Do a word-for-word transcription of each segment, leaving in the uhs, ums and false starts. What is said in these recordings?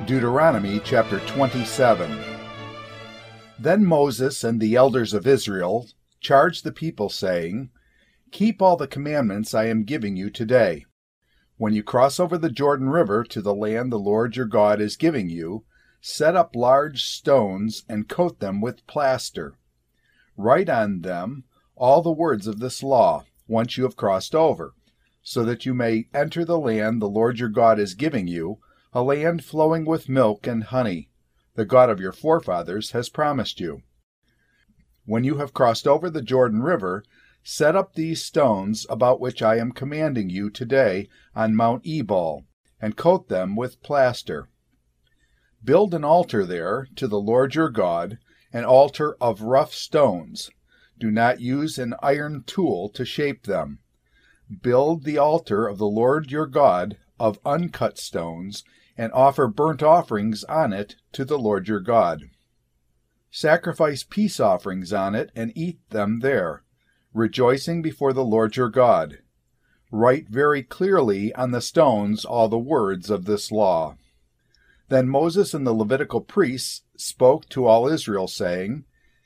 Deuteronomy chapter twenty-seven. Then Moses and the elders of Israel charged the people, saying, Keep all the commandments I am giving you today. When you cross over the Jordan River to the land the Lord your God is giving you, set up large stones and coat them with plaster. Write on them all the words of this law, once you have crossed over, so that you may enter the land the Lord your God is giving you, a land flowing with milk and honey. The God of your forefathers has promised you. When you have crossed over the Jordan River, set up these stones about which I am commanding you today on Mount Ebal, and coat them with plaster. Build an altar there to the Lord your God, an altar of rough stones. Do not use an iron tool to shape them. Build the altar of the Lord your God of uncut stones, and offer burnt offerings on it to the Lord your God. Sacrifice peace offerings on it and eat them there, rejoicing before the Lord your God. Write very clearly on the stones all the words of this law. Then Moses and the Levitical priests spoke to all Israel, saying,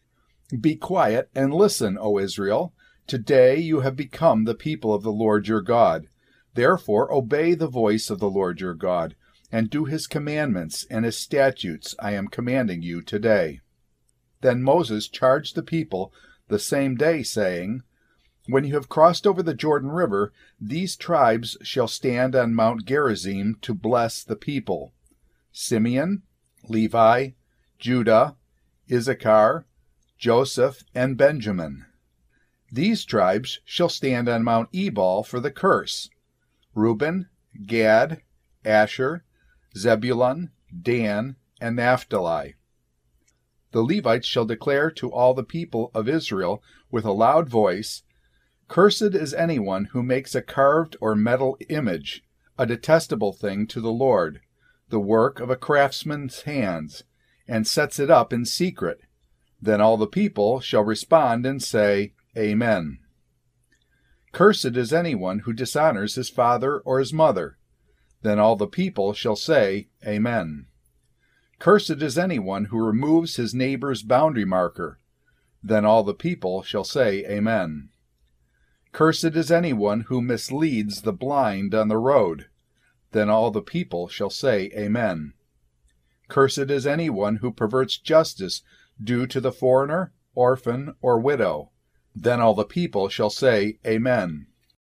Be quiet and listen, O Israel. Today you have become the people of the Lord your God. Therefore obey the voice of the Lord your God, and do his commandments and his statutes I am commanding you today. Then Moses charged the people the same day, saying, When you have crossed over the Jordan River, these tribes shall stand on Mount Gerizim to bless the people: Simeon, Levi, Judah, Issachar, Joseph, and Benjamin. These tribes shall stand on Mount Ebal for the curse: Reuben, Gad, Asher, Zebulun, Dan, and Naphtali. The Levites shall declare to all the people of Israel with a loud voice, Cursed is anyone who makes a carved or metal image, a detestable thing to the Lord, the work of a craftsman's hands, and sets it up in secret. Then all the people shall respond and say, Amen. Cursed is anyone who dishonors his father or his mother. Then all the people shall say, Amen. Cursed is anyone who removes his neighbor's boundary marker. Then all the people shall say, Amen. Cursed is anyone who misleads the blind on the road. Then all the people shall say, Amen. Cursed is anyone who perverts justice due to the foreigner, orphan, or widow. Then all the people shall say, Amen.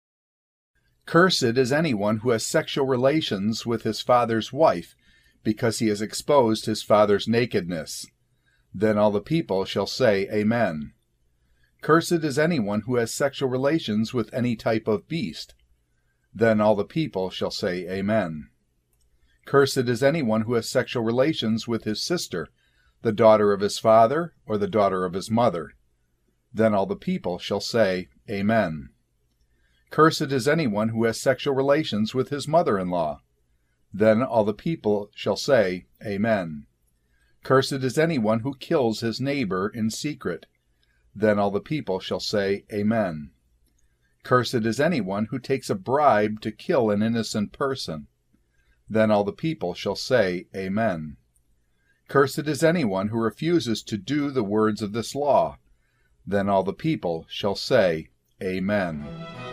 Cursed is anyone who has sexual relations with his father's wife, because he has exposed his father's nakedness. Then all the people shall say, Amen. Cursed is anyone who has sexual relations with any type of beast. Then all the people shall say, Amen. Cursed is anyone who has sexual relations with his sister, the daughter of his father, or the daughter of his mother. Then all the people shall say, Amen. Cursed is anyone who has sexual relations with his mother-in-law. Then all the people shall say, Amen. Cursed is anyone who kills his neighbor in secret. Then all the people shall say, Amen. Cursed is anyone who takes a bribe to kill an innocent person. Then all the people shall say, Amen. Cursed is anyone who refuses to do the words of this law. Then all the people shall say, Amen.